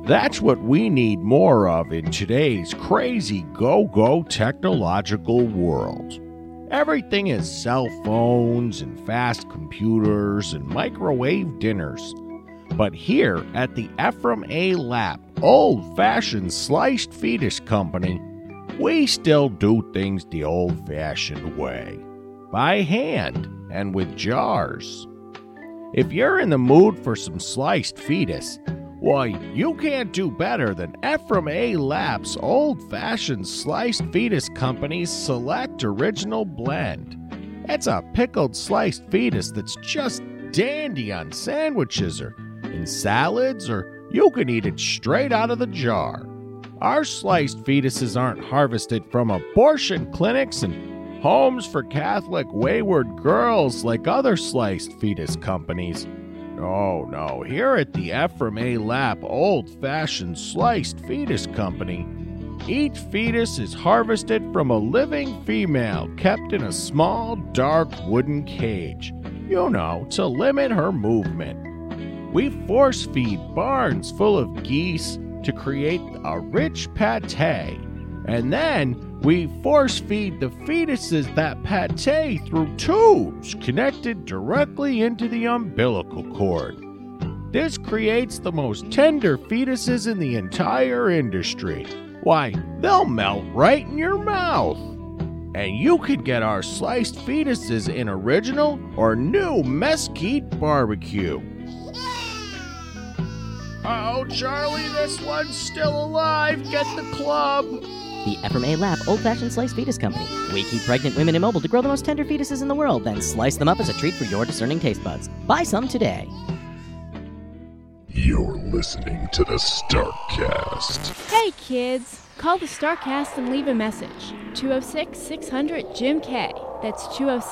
That's what we need more of in today's crazy go-go technological world. Everything is cell phones and fast computers and microwave dinners. But here at the Ephraim A. Lapp Old-Fashioned Sliced Fetus Company, we still do things the old-fashioned way. By hand and with jars. If you're in the mood for some sliced fetus, why, you can't do better than Ephraim A. Lapp's Old-Fashioned Sliced Fetus Company's Select Original Blend. It's a pickled sliced fetus that's just dandy on sandwiches or in salads, or you can eat it straight out of the jar. Our sliced fetuses aren't harvested from abortion clinics and homes for Catholic wayward girls like other sliced fetus companies. No, here at the Ephraim A. Lapp Old-Fashioned Sliced Fetus Company, each fetus is harvested from a living female kept in a small, dark wooden cage, to limit her movement. We force-feed barns full of geese to create a rich pâté, and then we force-feed the fetuses that pâté through tubes connected directly into the umbilical cord. This creates the most tender fetuses in the entire industry. Why, they'll melt right in your mouth. And you can get our sliced fetuses in original or new mesquite barbecue. Oh, Charlie, this one's still alive. Get the club. The Ephraim A. Lapp Old-Fashioned Sliced Fetus Company. We keep pregnant women immobile to grow the most tender fetuses in the world, then slice them up as a treat for your discerning taste buds. Buy some today. You're listening to the StarkCast. Hey, kids. Call the StarkCast and leave a message. 206-600-JIM-K. That's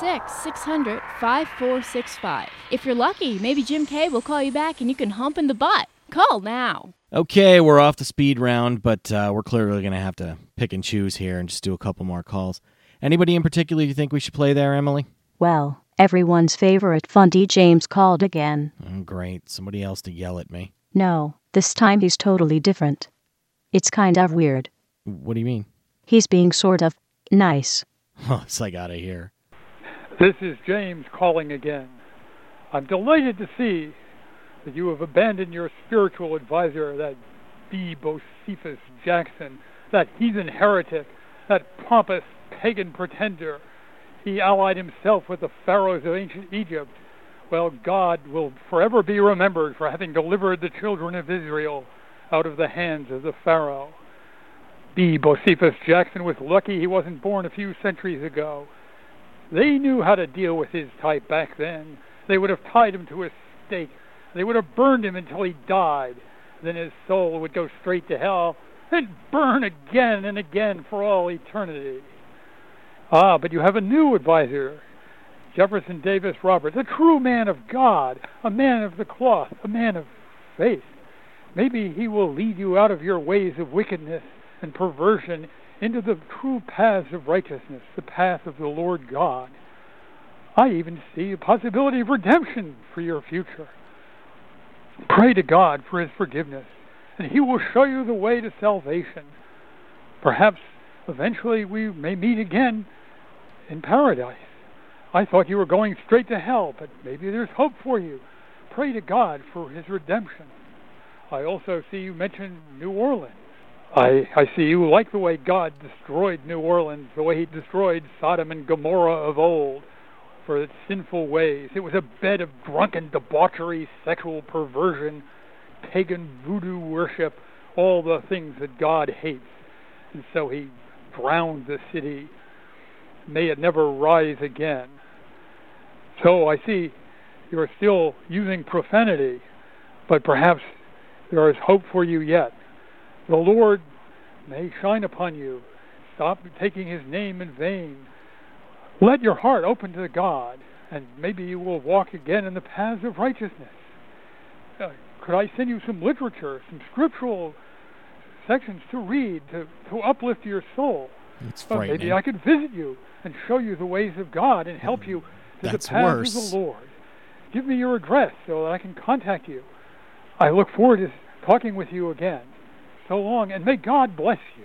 206-600-5465. If you're lucky, maybe Jim K will call you back and you can hump in the butt. Call now. Okay, we're off the speed round, but we're clearly going to have to pick and choose here and just do a couple more calls. Anybody in particular you think we should play there, Emily? Well, everyone's favorite Fundy James called again. Oh, great. Somebody else to yell at me. No, this time he's totally different. It's kind of weird. What do you mean? He's being sort of nice. Oh, it's like out of here. This is James calling again. I'm delighted to see that you have abandoned your spiritual advisor, that B. Bocephus Jackson, that heathen heretic, that pompous pagan pretender. He allied himself with the pharaohs of ancient Egypt. Well, God will forever be remembered for having delivered the children of Israel out of the hands of the pharaoh. B. Bocephus Jackson was lucky he wasn't born a few centuries ago. They knew how to deal with his type back then. They would have tied him to a stake. They would have burned him until he died. Then his soul would go straight to hell and burn again and again for all eternity. But you have a new advisor, Jefferson Davis Roberts, a true man of God, a man of the cloth, a man of faith. Maybe he will lead you out of your ways of wickedness and perversion into the true paths of righteousness, the path of the Lord God. I even see a possibility of redemption for your future. Pray to God for his forgiveness, and he will show you the way to salvation. Perhaps eventually we may meet again in paradise. I thought you were going straight to hell, but maybe there's hope for you. Pray to God for his redemption. I also see you mention New Orleans. I see you like the way God destroyed New Orleans, the way he destroyed Sodom and Gomorrah of old for its sinful ways. It was a bed of drunken debauchery, sexual perversion, pagan voodoo worship, all the things that God hates. And so he drowned the city. May it never rise again. So I see you're still using profanity, but perhaps there is hope for you yet. The Lord may shine upon you. Stop taking his name in vain. Let your heart open to God, and maybe you will walk again in the paths of righteousness. Could I send you some literature, some scriptural sections to read, to uplift your soul? It's frightening. Maybe I could visit you and show you the ways of God and help you to the paths of the Lord. Give me your address so that I can contact you. I look forward to talking with you again. So long, and may God bless you.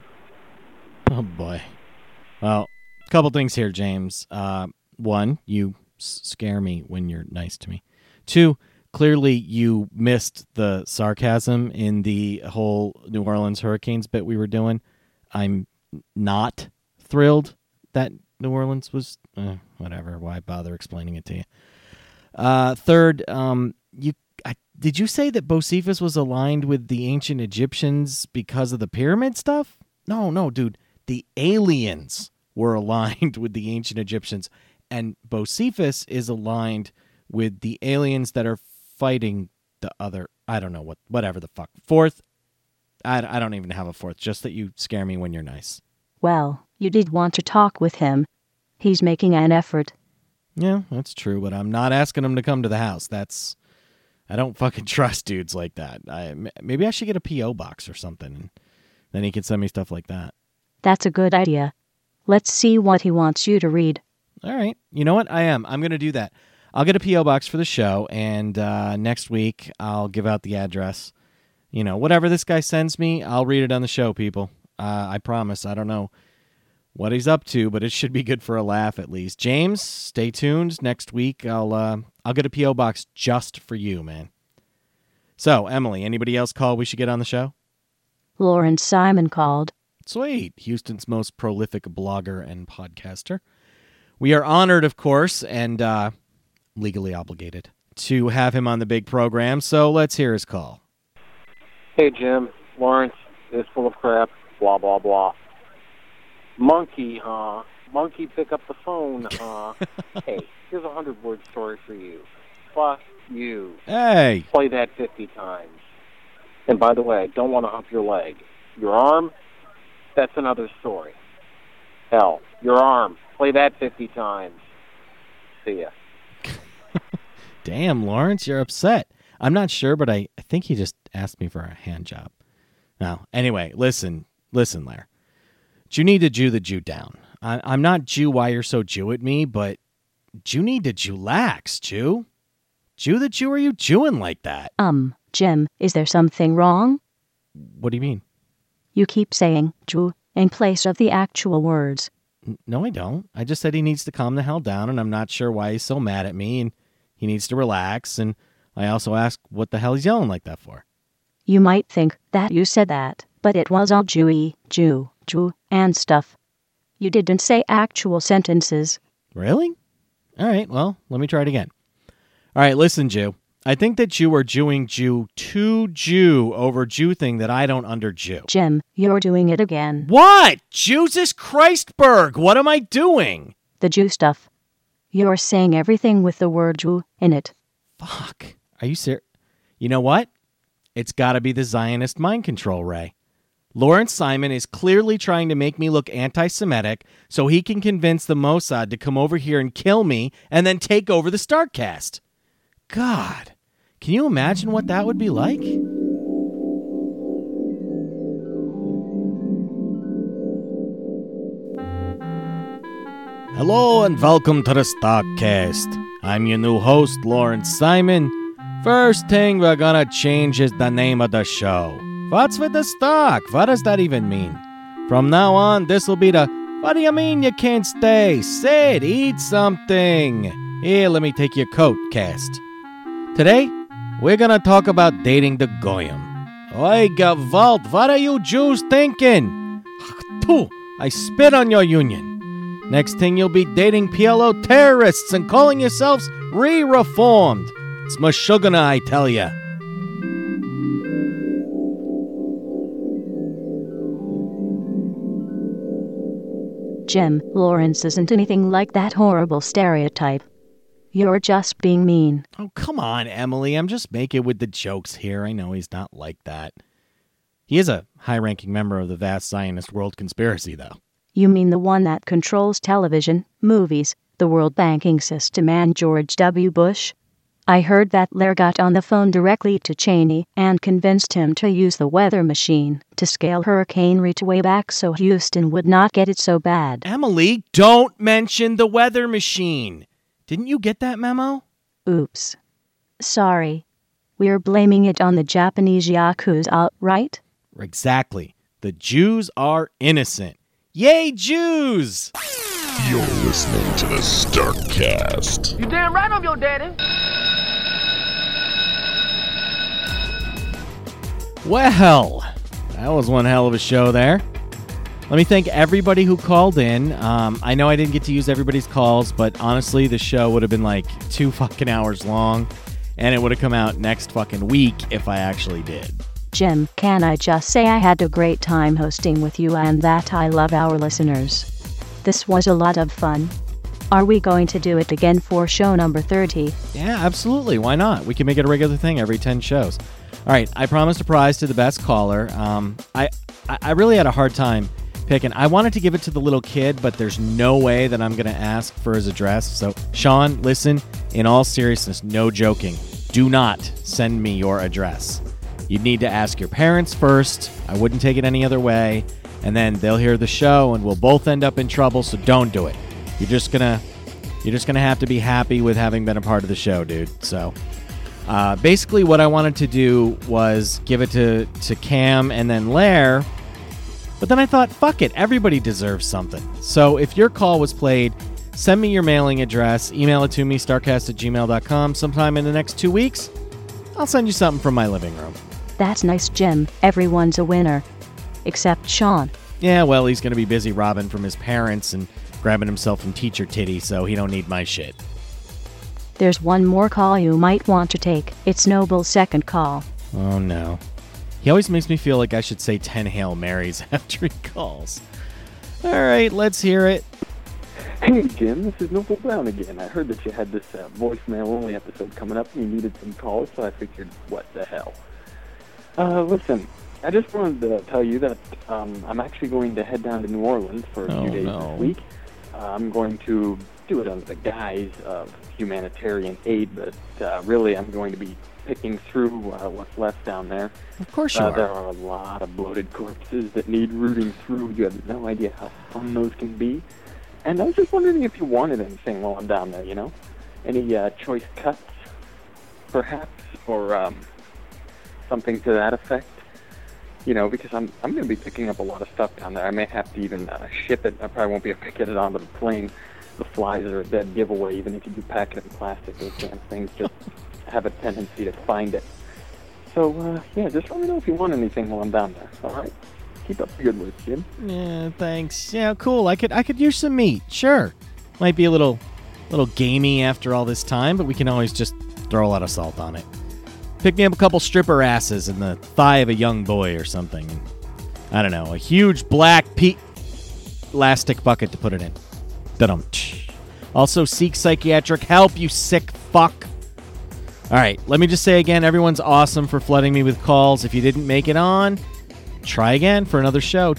Oh, boy. Well, a couple things here, James. One, you scare me when you're nice to me. Two, clearly you missed the sarcasm in the whole New Orleans Hurricanes bit we were doing. I'm not thrilled that New Orleans was... whatever. Why bother explaining it to you? Third, did you say that Bocephus was aligned with the ancient Egyptians because of the pyramid stuff? No, dude. The aliens were aligned with the ancient Egyptians, and Bocephus is aligned with the aliens that are fighting the other... I don't know, whatever the fuck. Fourth, I don't even have a fourth, just that you scare me when you're nice. Well, you did want to talk with him. He's making an effort. Yeah, that's true, but I'm not asking him to come to the house. I don't fucking trust dudes like that. Maybe I should get a P.O. box or something, and then he can send me stuff like that. That's a good idea. Let's see what he wants you to read. All right. You know what? I'm going to do that. I'll get a P.O. box for the show, and next week I'll give out the address. You know, whatever this guy sends me, I'll read it on the show, people. I promise. I don't know what he's up to, but it should be good for a laugh at least. James, stay tuned. Next week I'll get a P.O. box just for you, man. So, Emily, anybody else call we should get on the show? Lawrence Simon called. Sweet. Houston's most prolific blogger and podcaster. We are honored, of course, and legally obligated to have him on the big program, so let's hear his call. Hey, Jim. Lawrence is full of crap. Blah, blah, blah. Monkey, huh? Monkey, pick up the phone, huh? Hey, here's a 100-word story for you. Fuck you. Hey. Play that 50 times. And by the way, I don't want to hump your leg. Your arm? That's another story. Hell, your arm. Play that 50 times. See ya. Damn, Lawrence, you're upset. I'm not sure, but I think he just asked me for a hand job. Now, anyway, listen, Lair. You need to Jew the Jew down. I'm not Jew why you're so Jew at me, but you need to Jew-lax, Jew. Jew the Jew, are you Jewing like that? Jim, is there something wrong? What do you mean? You keep saying Jew in place of the actual words. No, I don't. I just said he needs to calm the hell down, and I'm not sure why he's so mad at me, and he needs to relax, and I also asked what the hell he's yelling like that for. You might think that you said that, but it was all Jewy, Jew, and stuff. You didn't say actual sentences. Really? All right, well, let me try it again. All right, listen, Jew. I think that you are Jewing Jew to Jew over Jew thing that I don't under Jew. Jim, you're doing it again. What? Jesus Christberg, what am I doing? The Jew stuff. You're saying everything with the word Jew in it. Fuck. Are you serious? You know what? It's got to be the Zionist mind control, Ray. Lawrence Simon is clearly trying to make me look anti-Semitic so he can convince the Mossad to come over here and kill me and then take over the Starkcast. God, can you imagine what that would be like? Hello and welcome to the Starkcast. I'm your new host, Lawrence Simon. First thing we're gonna change is the name of the show. What's with the Stark? What does that even mean? From now on, this'll be the What do you mean you can't stay? Sit, eat something. Here, let me take your coat, cast. Today, we're gonna talk about dating the Goyim. Oi, Gewalt, what are you Jews thinking? I spit on your union. Next thing you'll be dating PLO terrorists and calling yourselves re-reformed. It's Meshuggah, I tell ya. Jim, Lawrence isn't anything like that horrible stereotype. You're just being mean. Oh, come on, Emily. I'm just making with the jokes here. I know he's not like that. He is a high-ranking member of the vast Zionist world conspiracy, though. You mean the one that controls television, movies, the world banking system, and George W. Bush? I heard that Lair got on the phone directly to Cheney and convinced him to use the weather machine to scale Hurricane Rita way back so Houston would not get it so bad. Emily, don't mention the weather machine. Didn't you get that memo? Oops. Sorry. We're blaming it on the Japanese Yakuza, right? Exactly. The Jews are innocent. Yay, Jews! You're listening to the Starkcast. You damn right I'm your daddy. Well, that was one hell of a show there. Let me thank everybody who called in. I know I didn't get to use everybody's calls, but honestly, the show would have been like 2 fucking hours long, and it would have come out next fucking week if I actually did. Jim, can I just say I had a great time hosting with you and that I love our listeners. This was a lot of fun. Are we going to do it again for show number 30? Yeah, absolutely. Why not? We can make it a regular thing every 10 shows. All right, I promised a prize to the best caller. I really had a hard time picking. I wanted to give it to the little kid, but there's no way that I'm going to ask for his address. So, Sean, listen, in all seriousness, no joking, do not send me your address. You'd need to ask your parents first. I wouldn't take it any other way. And then they'll hear the show and we'll both end up in trouble, so don't do it. You're just gonna have to be happy with having been a part of the show, dude. So basically what I wanted to do was give it to Cam and then Lair. But then I thought, fuck it, everybody deserves something. So if your call was played, send me your mailing address, email it to me, starcast@gmail.com. Sometime in the next 2 weeks, I'll send you something from my living room. That's nice, Jim. Everyone's a winner. Except Sean. Yeah, well, he's going to be busy robbing from his parents and grabbing himself some teacher titty, so he don't need my shit. There's one more call you might want to take. It's Noble's second call. Oh, no. He always makes me feel like I should say 10 Hail Marys after he calls. All right, let's hear it. Hey, Jim, this is Noble Brown again. I heard that you had this voicemail-only episode coming up and you needed some calls, so I figured, what the hell. Listen, I just wanted to tell you that I'm actually going to head down to New Orleans for a few days this week. I'm going to do it under the guise of humanitarian aid, but really I'm going to be picking through what's left down there. Of course you are. There are a lot of bloated corpses that need rooting through. You have no idea how fun those can be. And I was just wondering if you wanted anything while I'm down there, you know? Any choice cuts, perhaps, or something to that effect? You know, because I'm going to be picking up a lot of stuff down there. I may have to even ship it. I probably won't be able to get it onto the plane. The flies are a dead giveaway, even if you do pack it in plastic. Those damn things just have a tendency to find it. So, yeah, just let me know if you want anything while I'm down there, all right? Keep up the good work, Jim. Yeah, thanks. Yeah, cool. I could use some meat. Sure. Might be a little gamey after all this time, but we can always just throw a lot of salt on it. Pick me up a couple stripper asses and the thigh of a young boy or something. And, I don't know, a huge black elastic bucket to put it in. Da-dum. Also, seek psychiatric help, you sick fuck. All right, let me just say again, everyone's awesome for flooding me with calls. If you didn't make it on, try again for another show.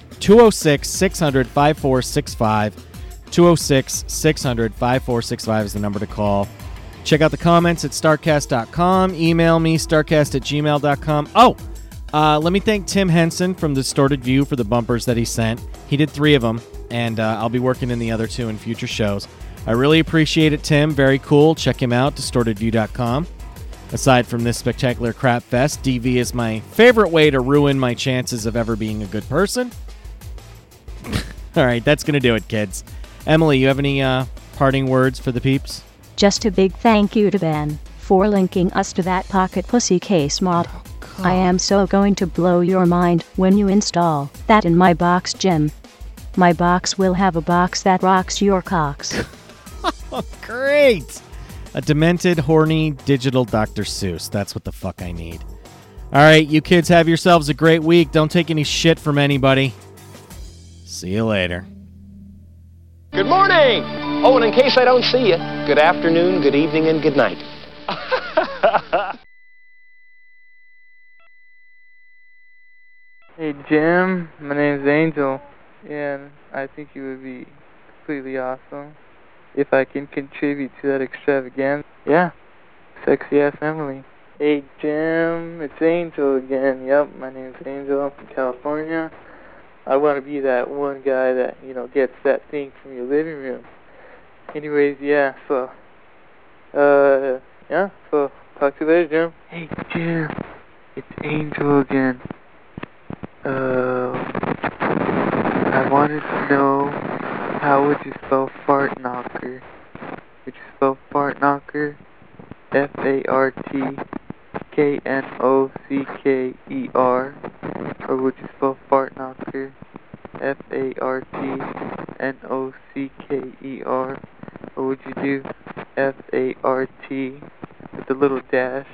206-600-5465. 206-600-5465 is the number to call. Check out the comments at starcast.com. Email me, starcast@gmail.com. Oh, let me thank Tim Henson from Distorted View for the bumpers that he sent. He did 3 of them, and I'll be working in the other 2 in future shows. I really appreciate it, Tim. Very cool. Check him out, distortedview.com. Aside from this spectacular crap fest, DV is my favorite way to ruin my chances of ever being a good person. All right, that's going to do it, kids. Emily, you have any parting words for the peeps? Just a big thank you to Ben for linking us to that Pocket Pussy case mod. I am so going to blow your mind when you install that in my box, Jim. My box will have a box that rocks your cocks. Oh, great! A demented, horny, digital Dr. Seuss. That's what the fuck I need. All right, you kids have yourselves a great week. Don't take any shit from anybody. See you later. Good morning! Oh, and in case I don't see you, good afternoon, good evening, and good night. Hey, Jim. My name's Angel, and I think you would be completely awesome if I can contribute to that extravaganza. Yeah, sexy-ass Emily. Hey, Jim. It's Angel again. Yep, my name's Angel. I'm from California. I want to be that one guy that, gets that thing from your living room. Anyways, yeah, so Talk to you later, Jim. Hey, Jim. It's Angel again. I wanted to know, how would you spell fart knocker? Would you spell fart knocker FARTKNOCKER? Or would you spell fart knocker FARTNOCKER? Or would you do FART with a little dash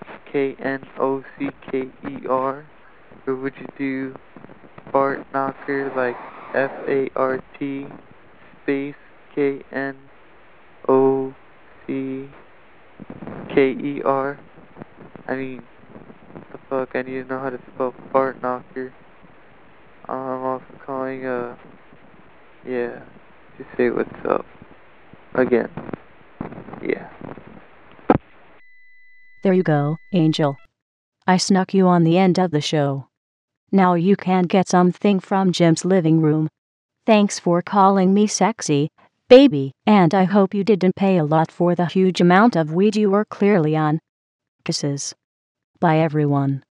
KNOCKER? Or would you do fart knocker like FART space KNOCKER? I mean, what the fuck, I need to know how to spell fart knocker. I'm also calling, yeah, just say what's up. Again. Yeah. There you go, Angel. I snuck you on the end of the show. Now you can get something from Jim's living room. Thanks for calling me sexy, baby, and I hope you didn't pay a lot for the huge amount of weed you were clearly on. Kisses. Bye everyone.